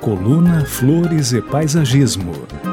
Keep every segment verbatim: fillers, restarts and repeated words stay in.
Coluna Flores e Paisagismo.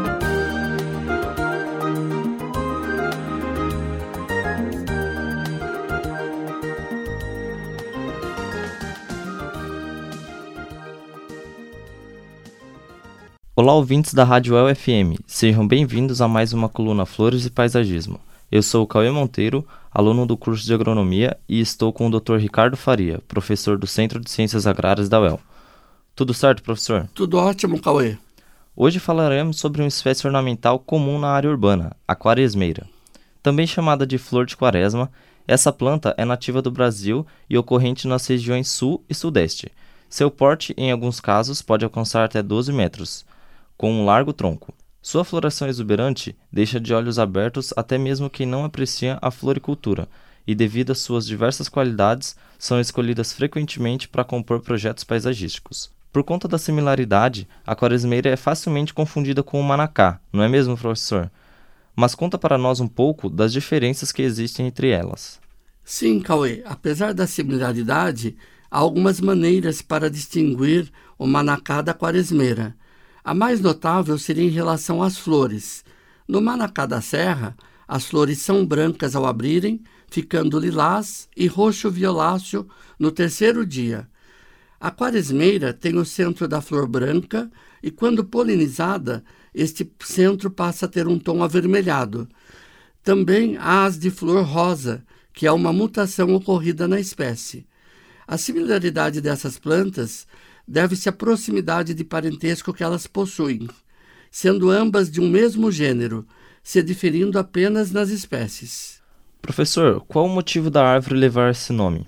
Olá, ouvintes da Rádio U F M, sejam bem-vindos a mais uma coluna Flores e Paisagismo. Eu sou o Cauê Monteiro, aluno do curso de Agronomia, e estou com o doutor Ricardo Faria, professor do Centro de Ciências Agrárias da U E L. Tudo certo, professor? Tudo ótimo, Cauê. Hoje falaremos sobre uma espécie ornamental comum na área urbana, a quaresmeira. Também chamada de flor de quaresma, essa planta é nativa do Brasil e ocorrente nas regiões sul e sudeste. Seu porte, em alguns casos, pode alcançar até doze metros, com um largo tronco. Sua floração exuberante deixa de olhos abertos até mesmo quem não aprecia a floricultura, e devido às suas diversas qualidades, são escolhidas frequentemente para compor projetos paisagísticos. Por conta da similaridade, a quaresmeira é facilmente confundida com o manacá, não é mesmo, professor? Mas conta para nós um pouco das diferenças que existem entre elas. Sim, Cauê. Apesar da similaridade, há algumas maneiras para distinguir o manacá da quaresmeira. A mais notável seria em relação às flores. No manacá da serra, as flores são brancas ao abrirem, ficando lilás e roxo-violáceo no terceiro dia. A quaresmeira tem o centro da flor branca e, quando polinizada, este centro passa a ter um tom avermelhado. Também há as de flor rosa, que é uma mutação ocorrida na espécie. A similaridade dessas plantas deve-se à proximidade de parentesco que elas possuem, sendo ambas de um mesmo gênero, se diferindo apenas nas espécies. Professor, qual o motivo da árvore levar esse nome?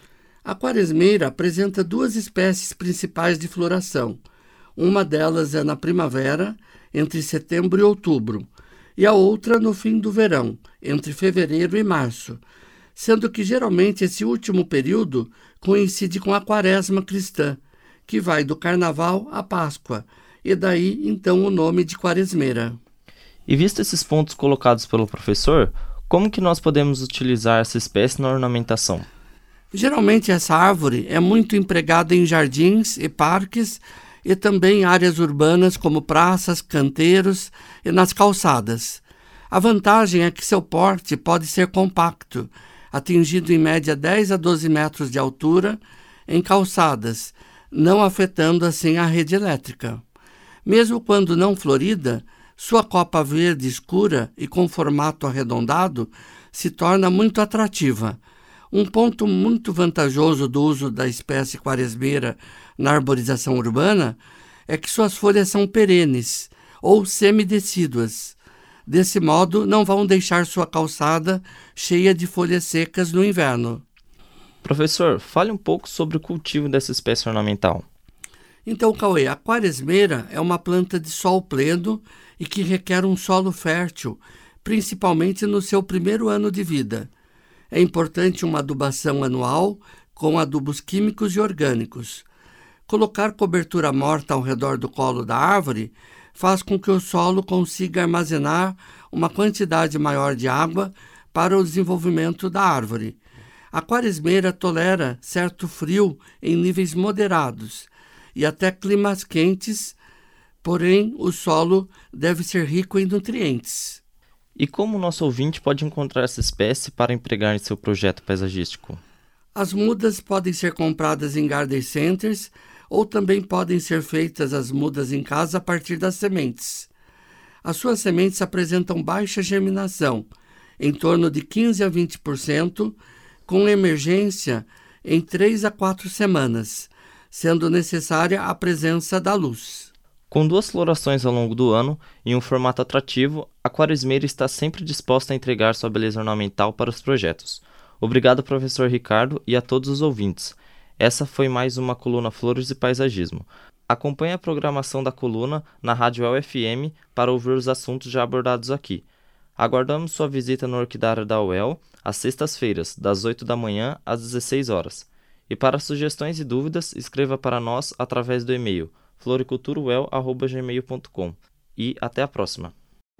A quaresmeira apresenta duas espécies principais de floração. Uma delas é na primavera, entre setembro e outubro, e a outra no fim do verão, entre fevereiro e março, sendo que geralmente esse último período coincide com a quaresma cristã, que vai do Carnaval à Páscoa, e daí então o nome de quaresmeira. E visto esses pontos colocados pelo professor, como que nós podemos utilizar essa espécie na ornamentação? Geralmente essa árvore é muito empregada em jardins e parques e também em áreas urbanas como praças, canteiros e nas calçadas. A vantagem é que seu porte pode ser compacto, atingido em média dez a doze metros de altura em calçadas, não afetando assim a rede elétrica. Mesmo quando não florida, sua copa verde escura e com formato arredondado se torna muito atrativa. Um ponto muito vantajoso do uso da espécie quaresmeira na arborização urbana é que suas folhas são perenes ou semidecíduas. Desse modo, não vão deixar sua calçada cheia de folhas secas no inverno. Professor, fale um pouco sobre o cultivo dessa espécie ornamental. Então, Cauê, a quaresmeira é uma planta de sol pleno e que requer um solo fértil, principalmente no seu primeiro ano de vida. É importante uma adubação anual com adubos químicos e orgânicos. Colocar cobertura morta ao redor do colo da árvore faz com que o solo consiga armazenar uma quantidade maior de água para o desenvolvimento da árvore. A quaresmeira tolera certo frio em níveis moderados e até climas quentes, porém o solo deve ser rico em nutrientes. E como o nosso ouvinte pode encontrar essa espécie para empregar em seu projeto paisagístico? As mudas podem ser compradas em garden centers ou também podem ser feitas as mudas em casa a partir das sementes. As suas sementes apresentam baixa germinação, em torno de quinze a vinte por cento, com emergência em três a quatro semanas, sendo necessária a presença da luz. Com duas florações ao longo do ano e um formato atrativo, a quaresmeira está sempre disposta a entregar sua beleza ornamental para os projetos. Obrigado, professor Ricardo, e a todos os ouvintes. Essa foi mais uma coluna Flores e Paisagismo. Acompanhe a programação da coluna na Rádio U F M para ouvir os assuntos já abordados aqui. Aguardamos sua visita no Orquidário da U E L às sextas-feiras, das oito da manhã às dezesseis horas. E para sugestões e dúvidas, escreva para nós através do e-mail floricultura u e l arroba gmail ponto com. E até a próxima!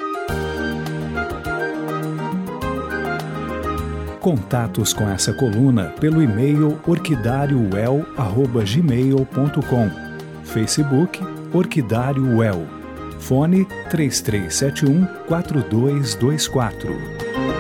Contatos com essa coluna pelo e-mail orquidário u e l arroba gmail ponto com, Facebook Orquidário Well. Fone três três sete um, quatro dois dois quatro.